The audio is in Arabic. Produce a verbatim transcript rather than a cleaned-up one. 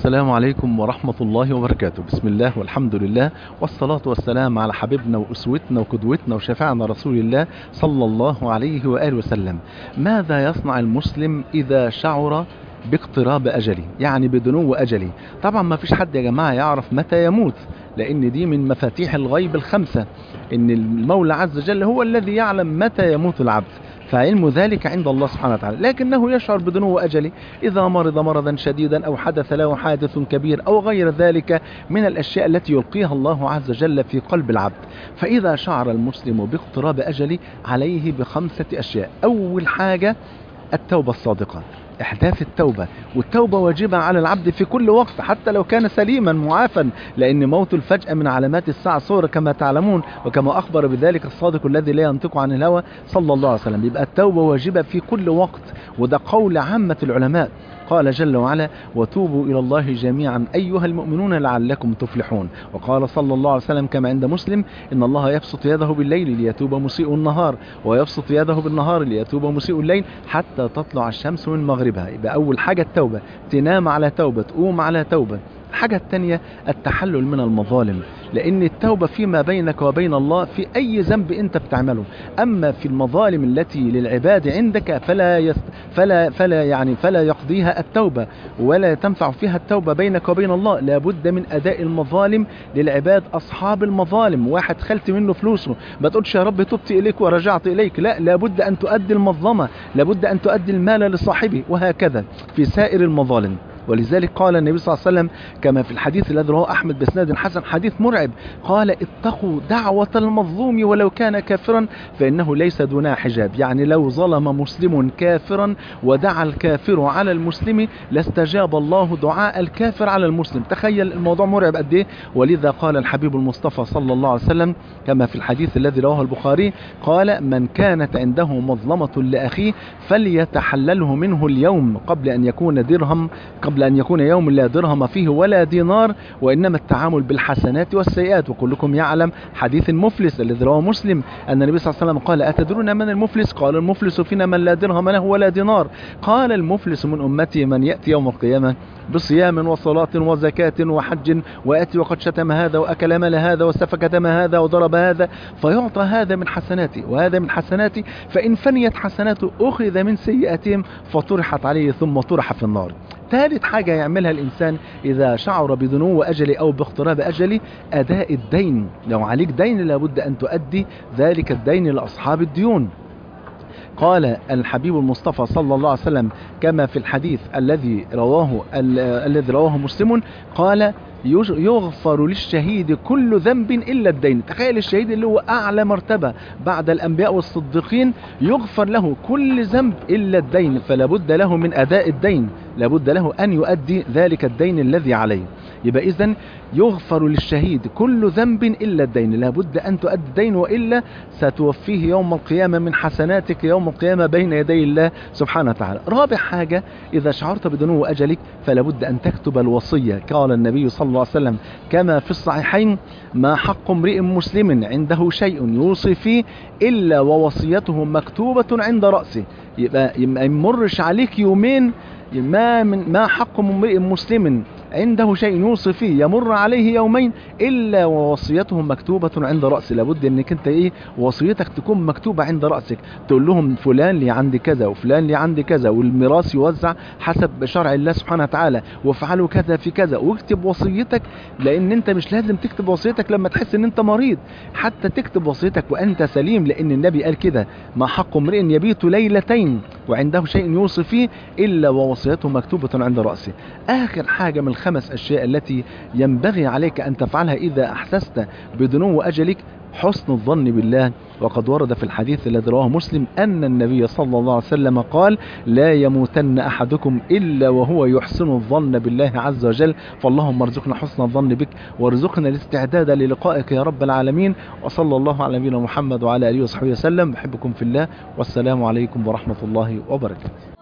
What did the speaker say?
السلام عليكم ورحمة الله وبركاته. بسم الله والحمد لله والصلاة والسلام على حبيبنا وأسوتنا وقدوتنا وشفاعنا رسول الله صلى الله عليه وآله وسلم. ماذا يصنع المسلم إذا شعر باقتراب أجله، يعني بدنو أجله؟ طبعا ما فيش حد يا جماعة يعرف متى يموت، لأن دي من مفاتيح الغيب الخمسة، إن المولى عز وجل هو الذي يعلم متى يموت العبد، فعلم ذلك عند الله سبحانه وتعالى، لكنه يشعر بدنو أجله إذا مرض مرضا شديدا أو حدث له حادث كبير أو غير ذلك من الأشياء التي يلقيها الله عز وجل في قلب العبد. فإذا شعر المسلم باقتراب أجله عليه بخمسة أشياء. أول حاجة التوبة الصادقة، إحداث التوبة، والتوبة واجبة على العبد في كل وقت حتى لو كان سليما معافا، لأن موت الفجأة من علامات الساعة صورة كما تعلمون، وكما أخبر بذلك الصادق الذي لا ينطق عن الهوى صلى الله عليه وسلم. يبقى التوبة واجبة في كل وقت، وده قول عامة العلماء. قال جل وعلا: وتوبوا إلى الله جميعا أيها المؤمنون لعلكم تفلحون. وقال صلى الله عليه وسلم كما عند مسلم: إن الله يبسط يده بالليل ليتوب مسيء النهار، ويبسط يده بالنهار ليتوب مسيء الليل حتى تطلع الشمس من مغربها. يبقى أول حاجة التوبة، تنام على توبة، تقوم على توبة. الحاجة الثانية التحلل من المظالم، لأن التوبة فيما بينك وبين الله في أي ذنب أنت بتعمله، أما في المظالم التي للعباد عندك فلا يست... فلا فلا يعني فلا يقضيها التوبة ولا تنفع فيها التوبة بينك وبين الله. لابد من أداء المظالم للعباد أصحاب المظالم. واحد خلت منه فلوسه، ما تقولش يا رب تبت إليك ورجعت إليك، لا، لابد أن تؤدي المظلمة، لابد أن تؤدي المال لصاحبه، وهكذا في سائر المظالم. ولذلك قال النبي صلى الله عليه وسلم كما في الحديث الذي رواه أحمد بإسناد حسن، حديث مرعب، قال: اتقوا دعوة المظلوم ولو كان كافرا فإنه ليس دونها حجاب. يعني لو ظلم مسلم كافرا ودعا الكافر على المسلم لاستجاب الله دعاء الكافر على المسلم. تخيل الموضوع مرعب قد ايه. ولذا قال الحبيب المصطفى صلى الله عليه وسلم كما في الحديث الذي رواه البخاري، قال: من كانت عنده مظلمة لأخيه فليتحلله منه اليوم قبل أن يكون درهم قبل أن يكون يوم لا درهم فيه ولا دينار، وإنما التعامل بالحسنات والسيئات. وكلكم يعلم حديث المفلس الذي رواه مسلم أن النبي صلى الله عليه وسلم قال: أتدرون من المفلس؟ قال: المفلس فينا من لا درهم له ولا دينار. قال: المفلس من أمتي من يأتي يوم القيامة بصيام وصلاة وزكاة وحج وأتي وقد شتم هذا وأكل مال هذا وسفك دم هذا وضرب هذا، فيعطى هذا من حسناتي وهذا من حسناتي، فإن فنيت حسناته أخذ من سيئاتهم فطرحت عليه ثم طرح في النار. ثالث حاجة يعملها الإنسان إذا شعر بدنو أجله أو باقتراب أجله أداء الدين. لو عليك دين لابد أن تؤدي ذلك الدين لأصحاب الديون. قال الحبيب المصطفى صلى الله عليه وسلم كما في الحديث الذي رواه الذي رواه مسلم، قال: يغفر للشهيد كل ذنب إلا الدين. تخيل الشهيد اللي هو أعلى مرتبة بعد الأنبياء والصديقين، يغفر له كل ذنب إلا الدين، فلا بد له من أداء الدين، لا بد له أن يؤدي ذلك الدين الذي عليه. يبقى إذن يغفر للشهيد كل ذنب إلا الدين، لا بد أن تؤدي الدين، وإلا ستوفيه يوم القيامة من حسناتك يوم القيامة بين يدي الله سبحانه وتعالى. رابع حاجة إذا شعرت بدنو أجلك فلا بد أن تكتب الوصية. قال النبي صلى الله عليه وسلم كما في الصحيحين: ما حق امرئ مسلم عنده شيء يوصي فيه إلا ووصيته مكتوبة عند رأسه. يبقى ما يمرش عليك يومين ما من ما حق امرئ مسلم عنده شيء يوصي فيه يمر عليه يومين إلا ووصيته مكتوبة عند رأسه. لابد انك انت ايه وصيتك تكون مكتوبة عند رأسك، تقول لهم فلان لي عندي كذا وفلان لي عندي كذا، والميراث يوزع حسب شرع الله سبحانه وتعالى، وافعلوا كذا في كذا، واكتب وصيتك. لان انت مش لازم تكتب وصيتك لما تحس ان انت مريض، حتى تكتب وصيتك وانت سليم، لان النبي قال كده: ما حق امرئ يبيت ليلتين وعنده شيء يوصي فيه إلا ووصيته مكتوبة عند رأسه. آخر حاجة من الخمس أشياء التي ينبغي عليك أن تفعلها إذا أحسست بدنو أجلك حسن الظن بالله. وقد ورد في الحديث الذي رواه مسلم أن النبي صلى الله عليه وسلم قال: لا يموتن أحدكم إلا وهو يحسن الظن بالله عز وجل. فاللهم ارزقنا حسن الظن بك، وارزقنا الاستعداد للقائك يا رب العالمين. وصلى الله على نبينا محمد وعلى آله وصحبه وسلم. بحبكم في الله، والسلام عليكم ورحمة الله وبركاته.